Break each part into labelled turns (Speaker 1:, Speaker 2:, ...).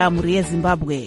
Speaker 1: Muri yeZimbabwe.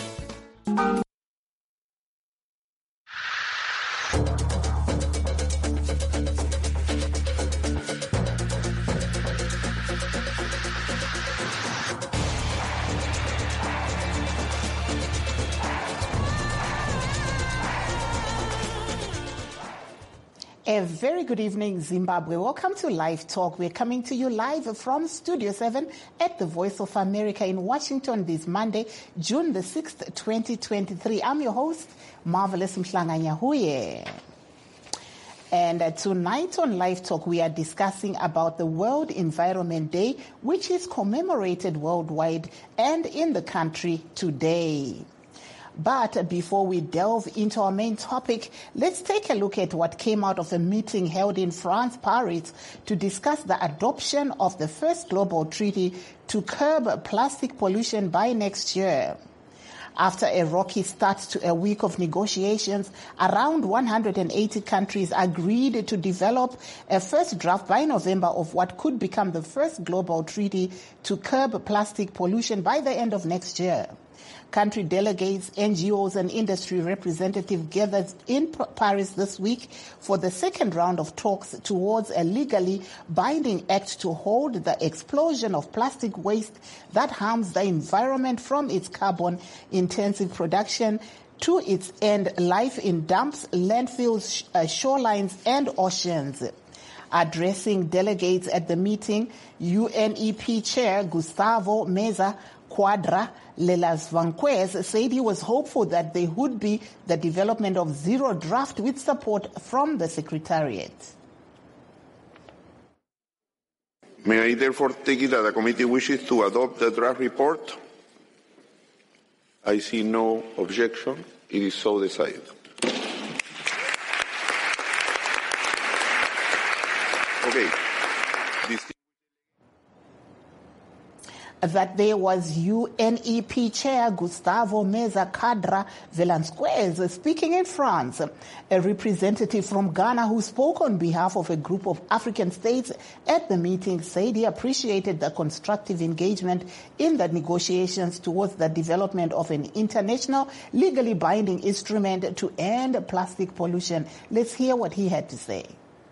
Speaker 2: A very good evening, Zimbabwe. Welcome to Live Talk. We're coming to you live from Studio 7 at the Voice of America in Washington this Monday, June the 6th, 2023. I'm your host, Marvelous Mhlanganyahuye. And tonight on Live Talk, we are discussing about the World Environment Day, which is commemorated worldwide and in the country today. But before we delve into our main topic, let's take a look at what came out of a meeting held in France, Paris, to discuss the adoption of the first global treaty to curb plastic pollution by next year. After a rocky start to a week of negotiations, around 180 countries agreed to develop a first draft by November of what could become the first global treaty to curb plastic pollution by the end of next year. Country delegates, NGOs and industry representatives gathered in Paris this week for the second round of talks towards a legally binding act to hold the explosion of plastic waste that harms the environment from its carbon-intensive production to its end life in dumps, landfills, shorelines and oceans. Addressing delegates at the meeting, UNEP Chair Gustavo Meza Quadra Lelas Vanquez said he was hopeful that there would be the development of zero draft with support from the Secretariat.
Speaker 3: May I therefore take it that the committee wishes to adopt the draft report? I see no objection. It is so decided. Okay.
Speaker 2: That there was UNEP Chair Gustavo Meza Quadra Velasquez speaking in France. A representative from Ghana who spoke on behalf of a group of African states at the meeting said he appreciated the constructive engagement in the negotiations towards the development of an international legally binding instrument to end plastic pollution. Let's hear what he had to say.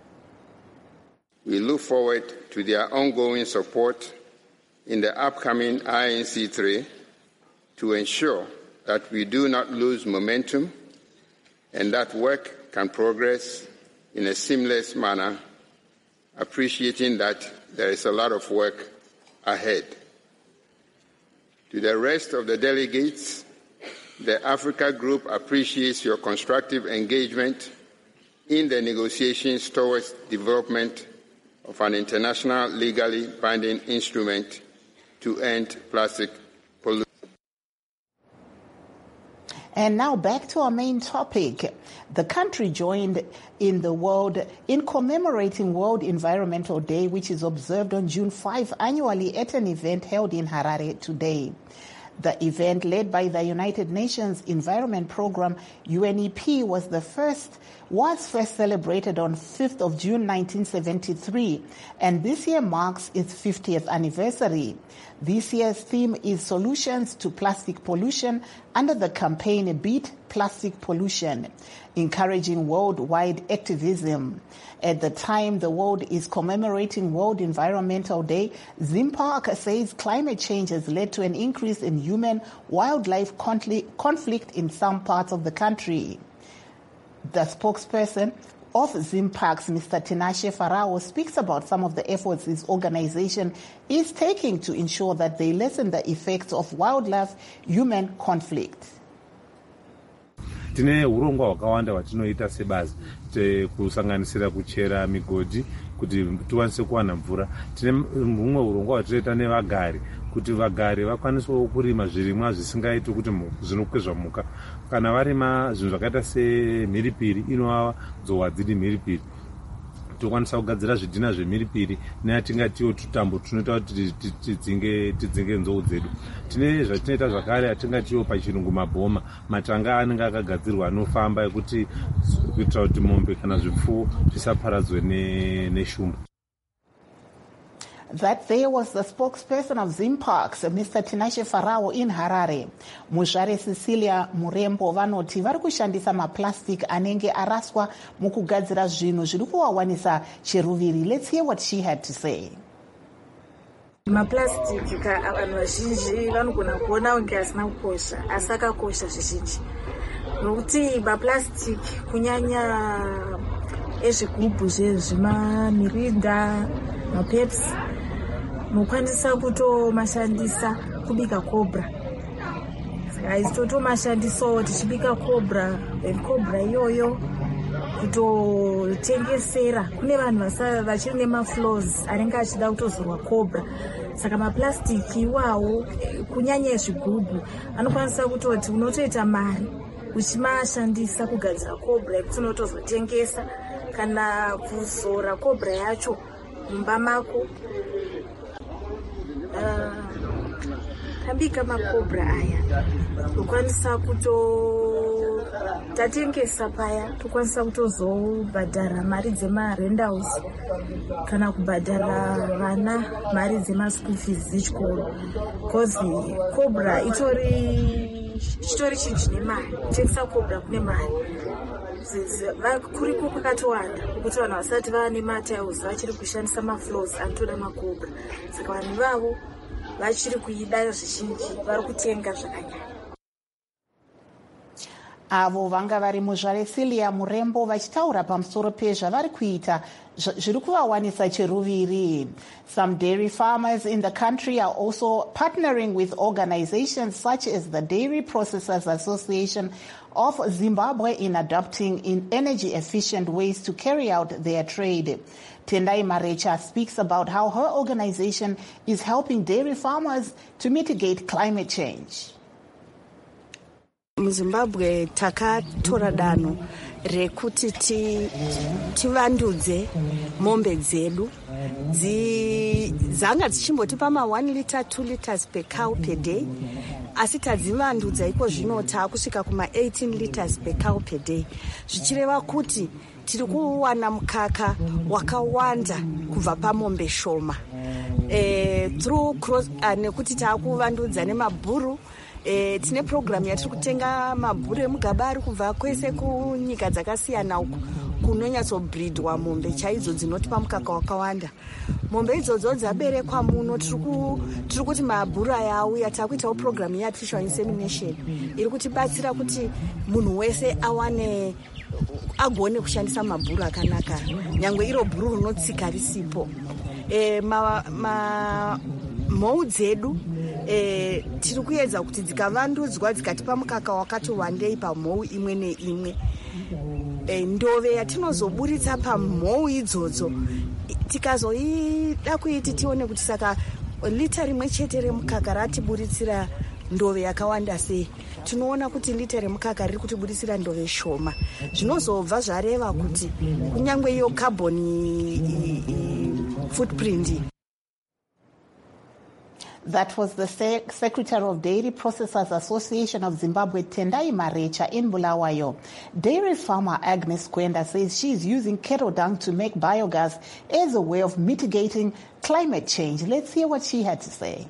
Speaker 4: We look forward to their ongoing support in the upcoming INC3 to ensure that we do not lose momentum and that work can progress in a seamless manner, appreciating that there is a lot of work ahead. To the rest of the delegates, the Africa Group appreciates your constructive engagement in the negotiations towards development of an international legally binding instrument to end plastic pollution.
Speaker 2: And now back to our main topic. The country joined in the world in commemorating World Environmental Day, which is observed on June 5 annually at an event held in Harare today. The event, led by the United Nations Environment Program, UNEP, was first celebrated on 5th of June 1973, and this year marks its 50th anniversary. This year's theme is Solutions to Plastic Pollution under the campaign Beat Plastic Pollution, encouraging worldwide activism. At the time the world is commemorating World Environmental Day, Zimpark says climate change has led to an increase in human-wildlife conflict in some parts of the country. The spokesperson of Zimparks, Mr. Tinashe Farao, speaks about some of the efforts his organization is taking to ensure that they lessen the effects of wildlife-human conflict.
Speaker 5: Tine urongwa hwakawanda hwatinoita sebazi kusanganisira kuchera migodhi kuti tiwanise kuwana mvura. Tine humwe urongwa hwatinoita nevagari kuti vagari vakwanisewo kurima zvirimwa zvisingaiti kuti zvinokwezva muka. Kana varima zvinhu zvakaita semhiripiri inovava dzohwa dziri mhiripiri. Tokwanisa kugadzira zvidhina zvemhiripiri neatingatiwo tutambo tunoita kuti tidzinge nzou dzedu. Tine zvatinoita zvakare atingatiwo pachirungu mabhoma, matanga anenge akagadzirwa anofamba ekuti kuitira kuti mombe kana zvipfuwo zvisaparadzwe neshumba.
Speaker 2: That there was the spokesperson of Zimparks, Mr. Tinashe Farao in Harare. Muzvare Cecilia Murembo vanoti vari kushandisa maplastic anenge araswa mukugadzira zvinhu zviri kuwawanisa cheruviri. Let's hear what she had to say.
Speaker 1: Maplastic vanhu vazhinji vanogona kuona kunge asina kukosha, asi akakosha zvizhinji. Nokuti maplastic kunyanya ezvigubhu zvemamirinda, mapepsi, mukwanisa kutomashandisa kubika cobra. Totomashandisawo tichibika cobra, cobra iyoyo kutotengesera kune vanhu vachiri nemaflows anenge achida kutozorwa cobra. Saka maplastiki iwawo kunyanya ezvigubhu anokwanisa kutoti unotoita mari uchimashandisa kugadzira cobra yekuti unotozotengesa kana kuzora cobra yacho mumba mako. Tambika makobra aya tokwanisa tatengesa paya, tokwanisa kutozobhadhara mari dzema-rent house kana kubhadhara vana mari dzema-school fees dzechikoro. Because cobra chitori chinhu chine mari, kutengesa cobra kune mari. Kuriko kwakatowanda kuti vanhu vasati vava nematiles vachiri kushandisa maflows anotoda makobra. Saka vanhu vavo vachiri kuida zvizhinji vari kutenga zvakanyanya.
Speaker 2: Avo vanga vari Muzvare Cecilia Murembo vachitaura pamusoro pezvavari kuita zviri kuvawanisa cheruviri. Some dairy farmers in the country are also partnering with organizations such as the Dairy Processors Association of Zimbabwe in adopting energy efficient ways to carry out their trade. Tendai Marecha speaks about how her organization is helping dairy farmers to mitigate climate change.
Speaker 6: MuZimbabwe takatora danho rekuti tivandudze mombe dzedu dzanga dzichimbotipa 1 liter 2 liters per cow per day, asi tadzivandudza iko zvino taakusvika kuma 18 liters per cow per day, zvichireva kuti tiri kuwana mukaka wakawanda kubva pamombe shoma through nekuti taakuvandudza nemabhuru. Tine program yatiri kutenga mabhuru emugaba ari kubva kwese kunyika dzakasiyana uku kunonyatsobreedwa mombe chaidzo dzinotipa mukaka wakawanda. Mombe idzodzo dzaberekwa muno tiri kuti mabhuru aya auya taakuitawo program yeartificial insemination iri kutibatsira kuti munhu wese agone kushandisa mabhuru akanaka, nyangwe iro bhuru rinotsika risipo. Mhou dzedu tiri kuedza kuti dzikavandudzwa dzikatipa mukaka wakati wandei pamhou imwe neimwe. Ndove yatinozoburitsa pamhou idzodzo tikazoida kuiti tione kuti saka lita rimwe chete remukaka ratiburitsira ndove yakawanda sei, tinoona kuti lita remukaka riri kutiburitsira ndove shoma. Zvinozobva zvareva kuti kunyangwe iyo carbon footprint.
Speaker 2: That was the Secretary of Dairy Processors Association of Zimbabwe, Tendai Marecha, in Bulawayo. Dairy farmer Agnes Kwenda says she is using cattle dung to make biogas as a way of mitigating climate change. Let's hear what she had to say.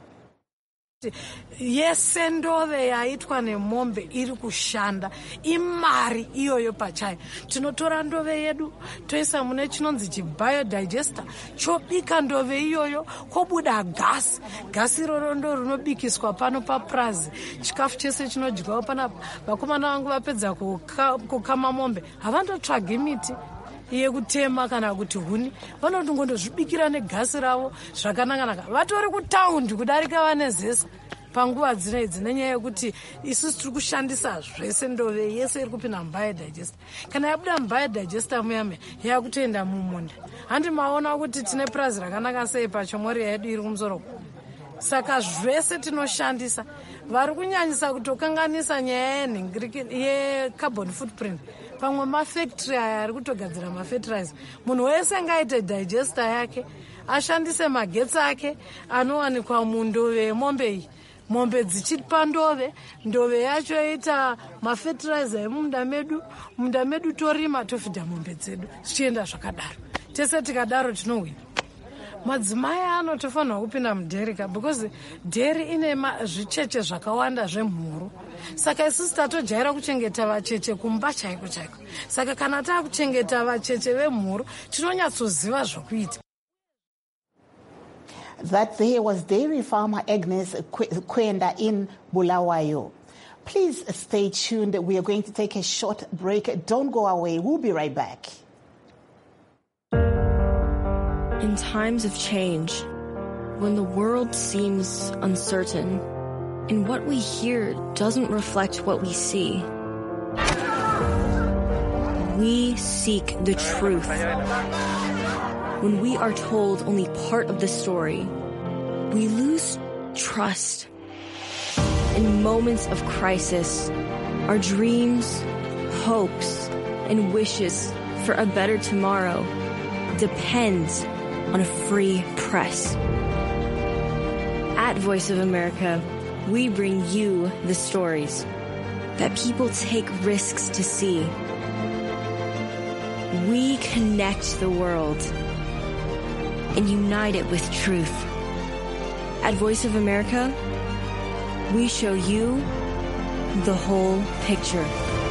Speaker 1: Yese ndove yaitwa nemombe iri kushanda imari iyoyo pachayo. Tinotora ndove yedu toisa mune chinonzi chibiodigester chobika ndove iyoyo kobuda gasi iroro ndo rinobikiswa pano paprazi. Chikafu chese chinodyiwa panapa. Vakomana vangu vapedza kukama mombe havandotsvagi miti yekutema kana kuti huni, vanotongondozvibikira negasi ravo zvakanaka. Vatori kutaundi kudarika vanezesa panguva dzinedzi nenyaya yekuti isusu tiri kushandisa zvese ndove yese iri kupinda mubiodigester. Kana yabuda mubiodigester muyame yakutoenda mumunda. Handimaona kuti tine prazi rakanaka sei pachomori yedu iri kumusoro. Saka zvese tinoshandisa. Vari kunyanyisa kutokanganisa nyaya yecarbon footprint. Pamwe mafactory aya ari kutogadzira mafertilizer. Munhu wese ngaite digester yake, ashandise magetsi ake anowanikwa mundove yemombe iyi. Mombe dzichipa ndove yacho yoita mafertilizer emumunda medu torima tofidha mombe dzedu. Zvichienda zvakadaro. Tese tikadaro tinowina. madzimai anotofanirwa kupinda mudherika because dheri ine zvicheche zvakawanda zvemhuru. Saka isusu tatojaira kuchengeta vacheche kumba chaiko chaiko. Saka kana taakuchengeta vacheche vemhuru tinonyatsoziva zvokuita.
Speaker 2: That there was dairy farmer Agnes Kwenda in Bulawayo. Please stay tuned. We are going to take a short break. Don't go away. We'll be right back.
Speaker 7: In times of change, when the world seems uncertain and what we hear doesn't reflect what we see, we seek the truth. When we are told only part of the story, we lose trust. In moments of crisis, our dreams, hopes, and wishes for a better tomorrow depends on a free press. At Voice of America, we bring you the stories that people take risks to see. We connect the world and unite it with truth. At Voice of America, we show you the whole picture.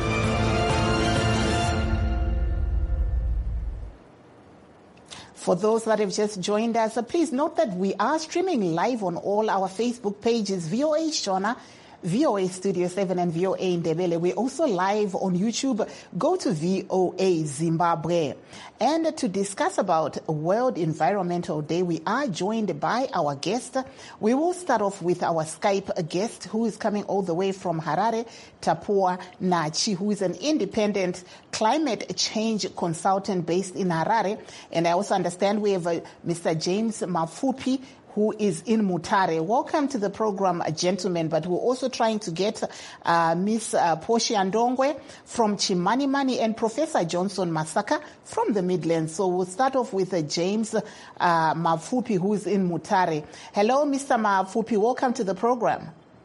Speaker 2: For those that have just joined us, please note that we are streaming live on all our Facebook pages, VOA Shona, VOA Studio 7 and VOA Ndebele. We're also live on YouTube. Go to VOA Zimbabwe. And to discuss about World Environmental Day, we are joined by our guest. We will start off with our Skype guest who is coming all the way from Harare, Tapua Nachi, who is an independent climate change consultant based in Harare. And I also understand we have Mr. James Mafupi, who is in Mutare. Welcome to the program, gentlemen. But we're also trying to get Miss Portia Ndongwe from Chimanimani and Professor Johnson Masaka from the Midlands. So we'll start off with James Mafupi, who is in Mutare. Hello, Mr. Mafupi. Welcome to the program.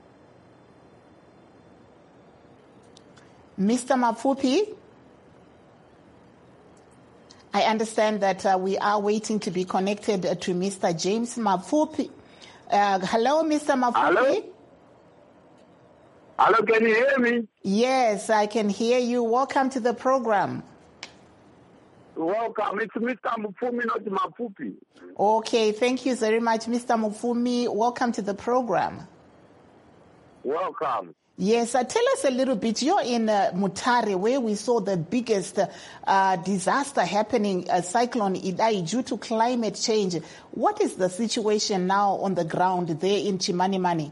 Speaker 2: Mr. Mafupi? I understand that we are waiting to be connected to Mr. James Mafupi. Hello, Mr. Mafupi.
Speaker 8: Hello? Hello, can you hear me?
Speaker 2: Yes, I can hear you. Welcome to the program.
Speaker 8: Welcome. It's Mr. Mufumi, not Mafupi.
Speaker 2: Okay, thank you very much, Mr. Mufumi. Welcome to the program.
Speaker 8: Welcome.
Speaker 2: Yes, tell us a little bit. You're in Mutare, where we saw the biggest disaster happening, Cyclone Idai, due to climate change. What is the situation now on the ground there in Chimanimani?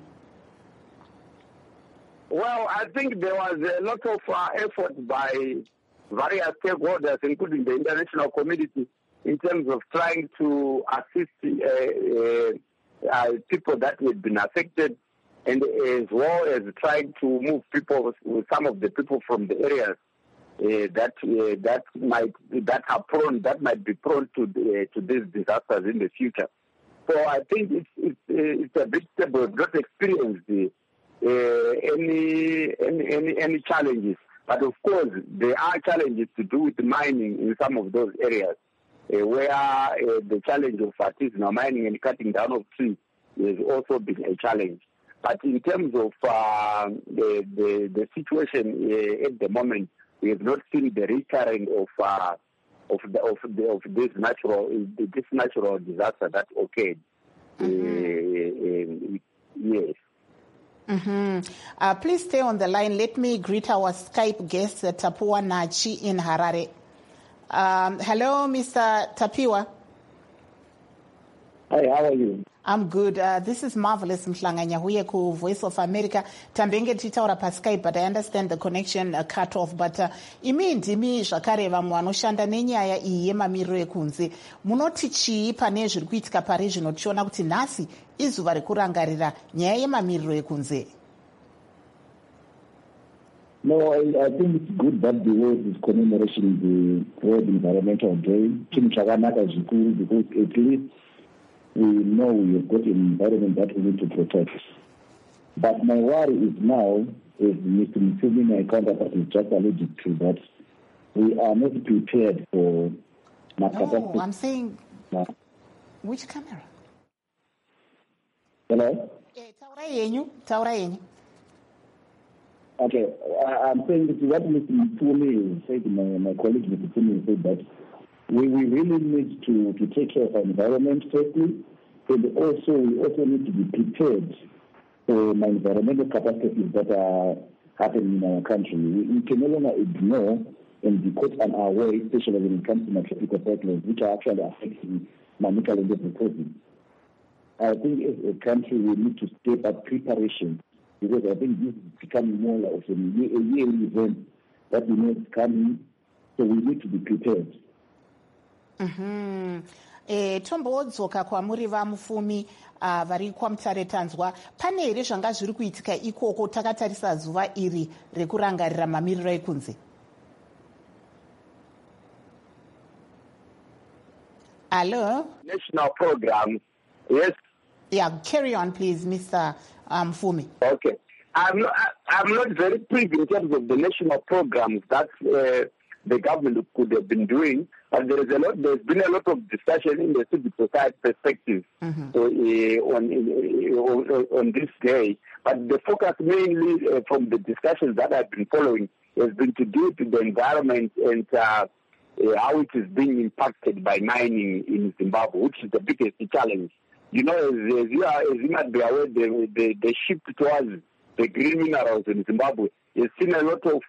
Speaker 8: Well, I think there was a lot of effort by various stakeholders, including the international community, in terms of trying to assist people that had been affected, and as well as trying to move people, some of the people from the areas that might be prone to these disasters in the future. So I think it's a bit stable. We've not experienced any challenges, but of course there are challenges to do with mining in some of those areas where the challenge of artisanal mining and cutting down of trees has also been a challenge. But in terms of the situation at the moment, we have not seen the recurring of this natural disaster that occurred. Yes.
Speaker 2: Mm-hmm. Please stay on the line. Let me greet our Skype guest, Tapua Nachi in Harare. Hello, Mr. Tapiwa.
Speaker 8: Hi, how are you?
Speaker 2: I'm good. This is Marvelous Mhlanganya huye ku Voice of America. Tambenge titaura pa Skype, but I understand the connection cut off. But imi zvakare vamwe vanoshanda nenyaya iyi yemamiriro ekunze. Munoti chii pane zviri kuitika pari zvino tichiona kuti nhasi izuva rekurangarira nyaya yemamiriro ekunze?
Speaker 9: No, I think it's good that the world is commemorating the World Environmental Day. Chinhu chakanaka zvikuru, because at least we know we have got an environment that we need to protect. But my worry is now, as Mr. Mufumi, my counterpart, is just alluded to, that we are not prepared for...
Speaker 2: No, I'm saying... Which camera?
Speaker 9: Hello?
Speaker 2: Taura yenyu.
Speaker 9: Okay, I'm saying that what Mr. Mfumi said, my colleague Mr. Mfumi said that we really need to take care of our environment firstly, and also we also need to be prepared for my environmental catastrophes that are happening in our country. We can no longer ignore and be caught on our way, especially when it comes to my tropical cyclones, which are actually affecting my local resources. I think as a country we need to step up preparation, because I think this is becoming more like a yearly event that we know is coming, so we need to be prepared.
Speaker 2: Tombodzoka kwamuri vaMufumi vari kwaMutare Tanzwa, pane here zvanga zviri kuitika ikoko takatarisa zuva iri rekurangarira mamiriro ekunze? Hello?
Speaker 8: National programs, yes.
Speaker 2: Yeah, carry on, please, Mr. Mufumi.
Speaker 8: Okay. I'm not very privy in terms of the national programs that the government could have been doing, but there's been a lot of discussion in the civil society perspective on this day. But the focus mainly from the discussions that I've been following has been to do with the environment and how it is being impacted by mining in Zimbabwe, which is the biggest challenge. You know, as you might be aware, the shift towards the green minerals in Zimbabwe has seen a lot of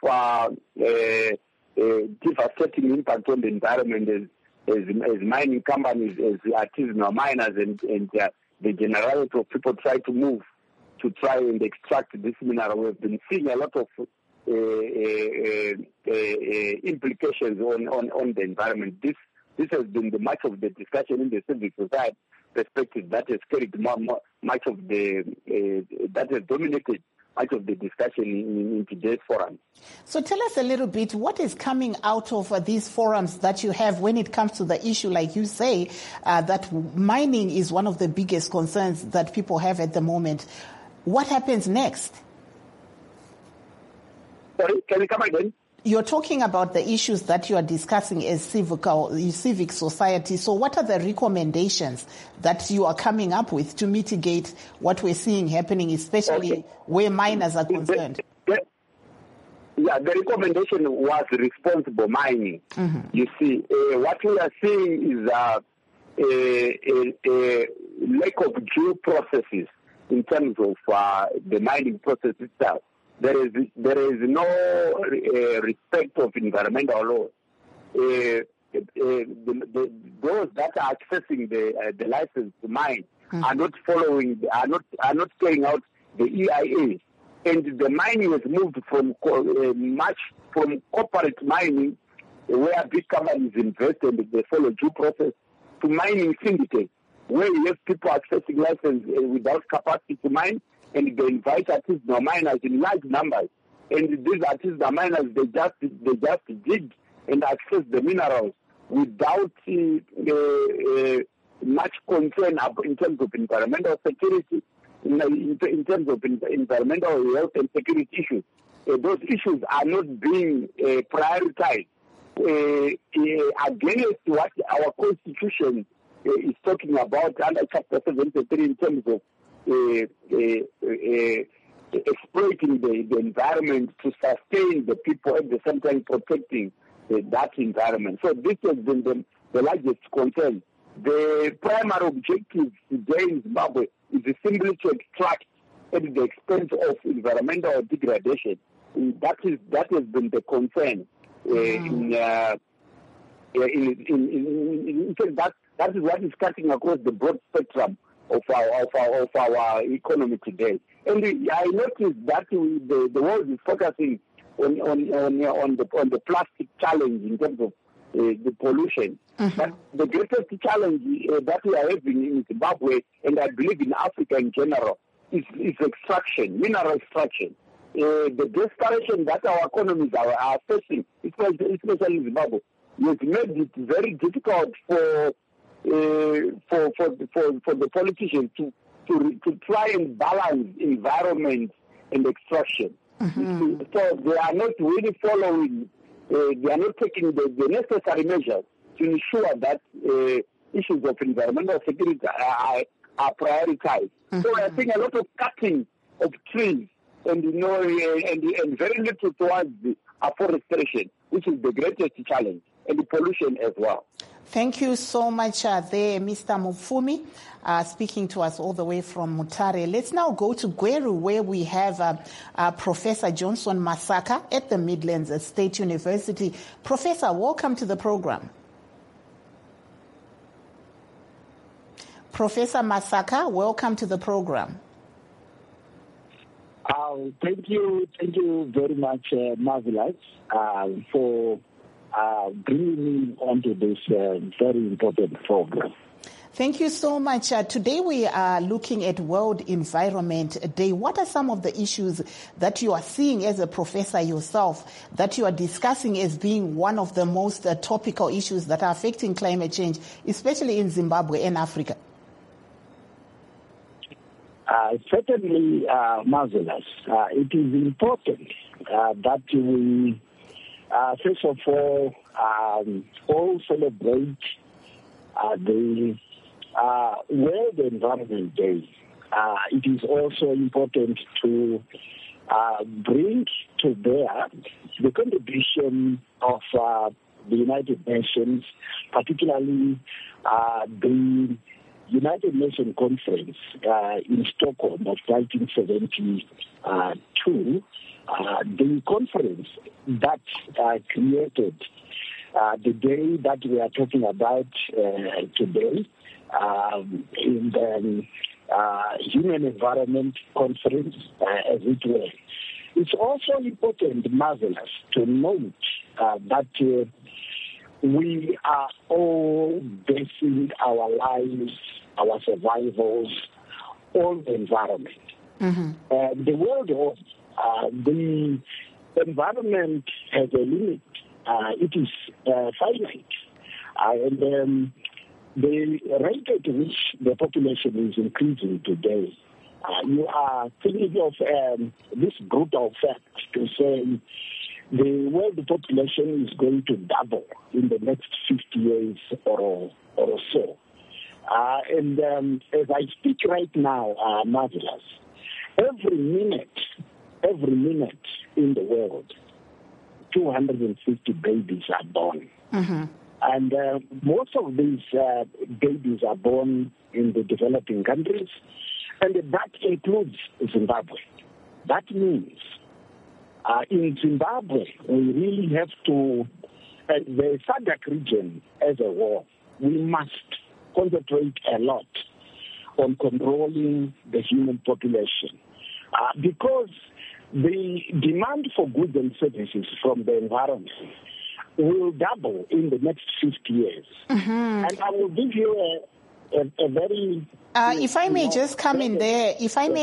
Speaker 8: devastating impact on the environment as mining companies, as artisanal miners, and the generality of people try to move to try and extract this mineral. We've been seeing a lot of implications on the environment. This has been the much of the discussion in the civil society perspective that has carried much of the that has dominated much of the discussion in today's forum.
Speaker 2: So tell us a little bit, what is coming out of these forums that you have when it comes to the issue, like you say, that mining is one of the biggest concerns that people have at the moment. What happens next?
Speaker 8: Sorry, can you come again?
Speaker 2: You're talking about the issues that you are discussing as civic society. So what are the recommendations that you are coming up with to mitigate what we're seeing happening, especially where miners are concerned?
Speaker 8: The recommendation was responsible mining. You see, what we are seeing is a lack of due processes in terms of the mining process itself. There is no respect of environmental law. Those that are accessing the license to mine are not following, are not carrying out the EIA, and the mining has moved from corporate mining, where big companies invest and they follow due process, to mining syndicates, where you have people accessing license without capacity to mine, and they invite artisanal miners in large numbers. And these artisanal miners, they just dig and access the minerals without much concern in terms of environmental security, in terms of environmental health and security issues. Those issues are not being prioritized against what our Constitution is talking about under Chapter 73 in terms of exploiting the environment to sustain the people, at the same time protecting that environment. So this has been the largest concern. The primary objective today in Zimbabwe is simply to extract at the expense of environmental degradation. That has been the concern. In fact, that is what is cutting across the broad spectrum of our economy today. And I noticed that the world is focusing on the plastic challenge in terms of the pollution. But the greatest challenge that we are having in Zimbabwe, and I believe in Africa in general, is extraction, mineral extraction. The desperation that our economies are facing, especially in Zimbabwe, has made it very difficult for the politicians to try and balance environment and extraction. So they are not really following, they are not taking the necessary measures to ensure that issues of environmental security are prioritized. So we are seeing a lot of cutting of trees and very little towards the afforestation, which is the greatest challenge, and the pollution as well.
Speaker 2: Thank you so much there, Mr. Mufumi, speaking to us all the way from Mutare. Let's now go to Gweru, where we have Professor Johnson Masaka at the Midlands State University. Professor, welcome to the program. Professor Masaka, welcome to the program.
Speaker 9: Thank you very much, Marvelous, for bringing me onto this very important program.
Speaker 2: Thank you so much. Today we are looking at World Environment Day. What are some of the issues that you are seeing as a professor yourself that you are discussing as being one of the most topical issues that are affecting climate change, especially in Zimbabwe and Africa?
Speaker 9: Certainly, Marvelous. It is important that we, first of all celebrate the World Environment Day. It is also important to bring to bear the contribution of the United Nations, particularly the United Nations Conference in Stockholm of 1972, the conference that created the day that we are talking about today in the Human Environment Conference, as it were. It's also important, Marvelous, to note that we are all basing our lives, our survivals on the environment. The world of the environment has a limit. It is finite. And the rate at which the population is increasing today, you are thinking of this brutal fact to say the world population is going to double in the next 50 years or so. And as I speak right now, Marvelous, every minute in the world, 250 babies are born. And most of these babies are born in the developing countries, and that includes Zimbabwe. That means in Zimbabwe, we really have to, the SADC region as a whole, we must concentrate a lot on controlling the human population because the demand for goods and services from the environment will double in the next 50 years. And I will give you a very...
Speaker 2: if I may just come in there,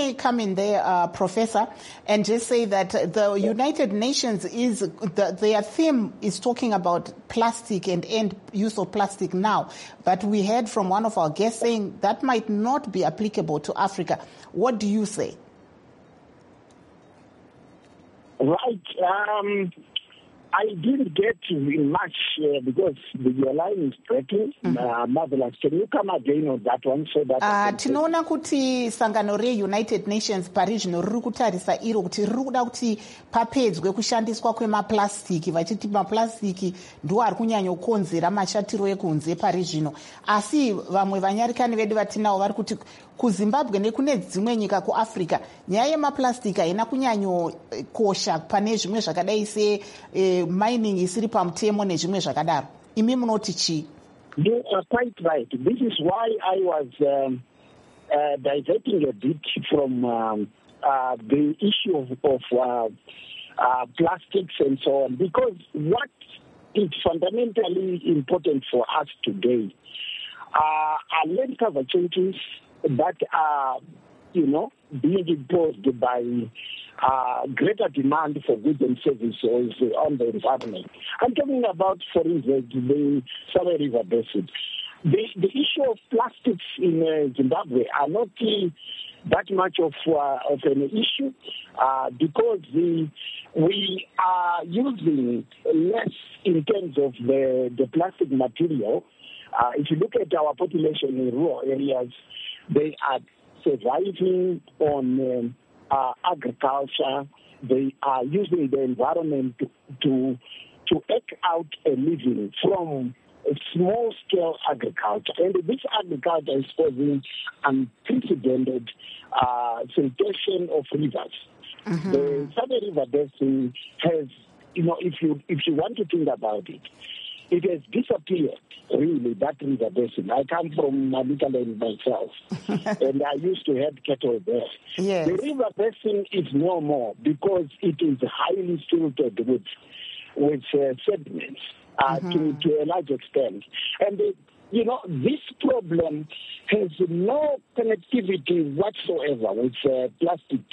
Speaker 2: Professor, and just say that the United Nations their theme is talking about plastic and end use of plastic now. But we heard from one of our guests saying that might not be applicable to Africa. What do you say?
Speaker 9: Right. I didn't get much because your line is breaking. Marvelous. Can you come again on that one so that...
Speaker 2: tinoona kuti sangano reUnited Nations pari zvino riri kutarisa iro kuti riri kuda kuti papedzwe kushandiswa kwemaplastiki, vachiti maplastiki ndo ari kunyanyokonzera mashatiro ekunze pari zvino. Asi vamwe vanyarikani vedu vatinavo vari kuti kuZimbabwe nekune dzimwe nyika kuAfrica nyaya yemaplastiki haina kunyanyokosha pane zvimwe zvakadai se mining isiri pamutemo nezvimwe zvakadaro. Imi munoti chii?
Speaker 9: You are quite right. This is why I was diverting a bit from the issue of plastics and so on, because what is fundamentally important for us today are land cover changes that are, being imposed by greater demand for goods and services on the environment. I'm talking about, for instance, the Save River Basin. The issue of plastics in Zimbabwe are not that much of an issue because we are using less in terms of the plastic material
Speaker 10: If you look at our population in rural areas, they are surviving on agriculture. They are using the environment to eke out a living from a small-scale agriculture. And this agriculture is causing unprecedented siltation of rivers. Mm-hmm. The Southern River Basin has, if you want to think about it, it has disappeared, really, that river basin. I come from Manicaland myself, and I used to have cattle there. Yes. The river basin is no more because it is highly filtered with sediments to a large extent. And, this problem has no connectivity whatsoever with plastic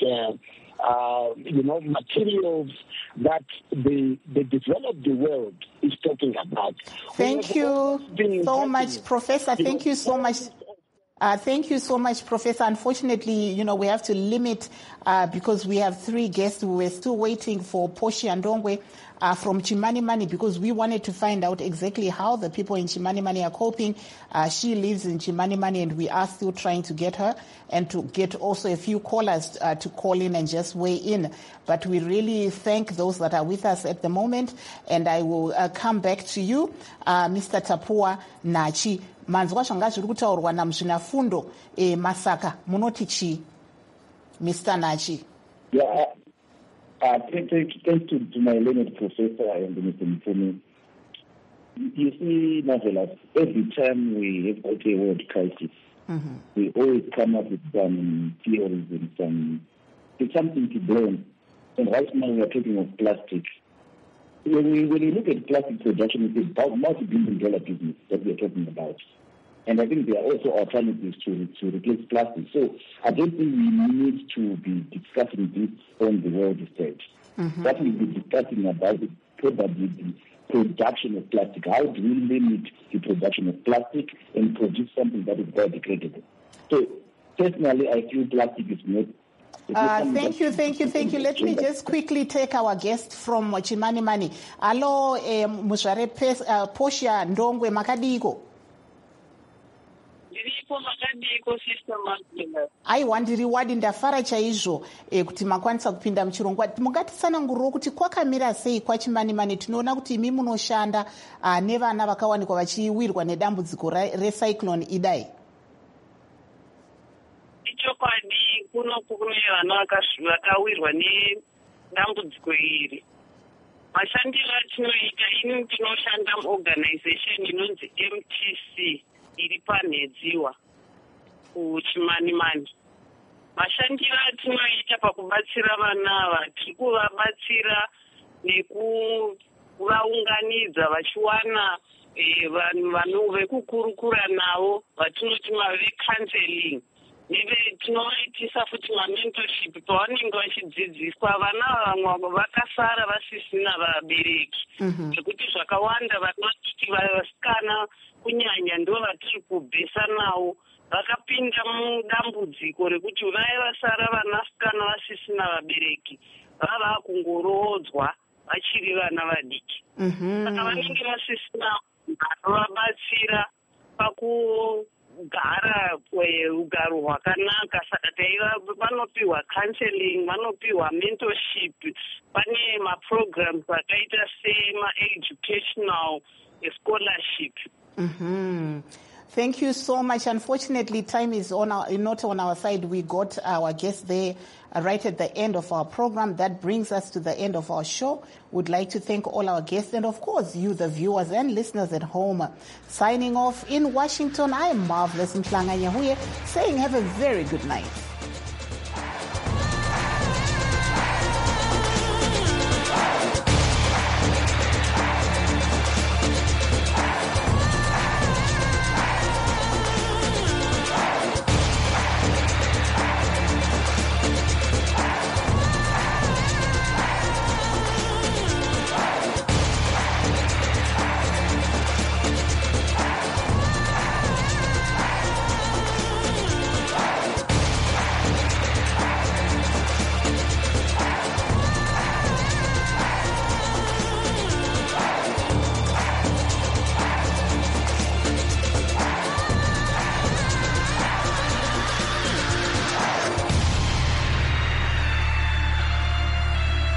Speaker 10: materials that the developed world is talking about.
Speaker 2: Thank you so much, Professor. Thank you so much. Thank you so much, Professor. Unfortunately, we have to limit because we have 3 guests. We were still waiting for Portia Ndongwe from Chimanimani because we wanted to find out exactly how the people in Chimanimani are coping. She lives in Chimanimani and we are still trying to get her and to get also a few callers to call in and just weigh in. But we really thank those that are with us at the moment, and I will come back to you, Mr. Tapua Nachi. Manzwa zvanga zviri kutaurwa namuzvinafundo Masaka munoti chi, Mr. Nachi?
Speaker 9: Yeah, thanks to my learned professor and Mr. Mfumi. You see, Marvelous, every time we have got a world crisis, we always come up with some theories and something to blame. And right now we are talking of plastic. When you look at plastic production, it's about multi-billion-dollar business that we are talking about. And I think there are also alternatives to replace plastic. So I don't think we need to be discussing this on the world stage. What we'll be discussing about is probably the production of plastic. How do we limit the production of plastic and produce something that is biodegradable? So personally, I feel plastic is not.
Speaker 2: Thank you. Let me just quickly take our guest from Chimanimani. Hello, Muzvare Portia Ndongwe Makadiko. Aiwa ndiri wadi ndafara chaizvo kuti makwanisa kupinda muchirongwa. Mungatitsanangurirawo kuti kwakamira sei kwaChimanimani? Tinoona kuti imi munoshanda nevana vakawanikwa vachiwirwa nedambudziko recyclone Idai.
Speaker 11: Ichokwadi kune vana vakawirwa nedambudziko iri. Mashandiro atinoita, ini tinoshanda muorganization inonzi MTC iri panhedziwa kuChimanimani. Mashandiro atinoita pakubatsira vana ava, tiri kuvabatsira nekuvaunganidza vachiwana vanhu vekukurukura navo vatinoti counseling. Tinovaitisa futi mentorship pavanenge vachidzidziswa. Vana vamwe vakasara vasisina vabereki, zvekuti zvakawanda vanoti vasikana kunyanya ndo vatiri kubhesa navo vakapinda mudambudziko rekuti vaya vasara vanasikana vasisina vabereki vava kungorodzwa vachiri vana vadiki. Saka vanenge vasisina vanovabatsira pakugara ugaro hwakanaka. Saka vanopiwa counseling, vanopiwa mentorship, pane maprograms akaita sema-educational scholarship.
Speaker 2: Thank you so much. Unfortunately, time is not on our side. We got our guest there right at the end of our program. That brings us to the end of our show. We'd like to thank all our guests and, of course, you, the viewers and listeners at home. Signing off in Washington, I am Marvelous Mhlanga Nyahuye, saying have a very good night.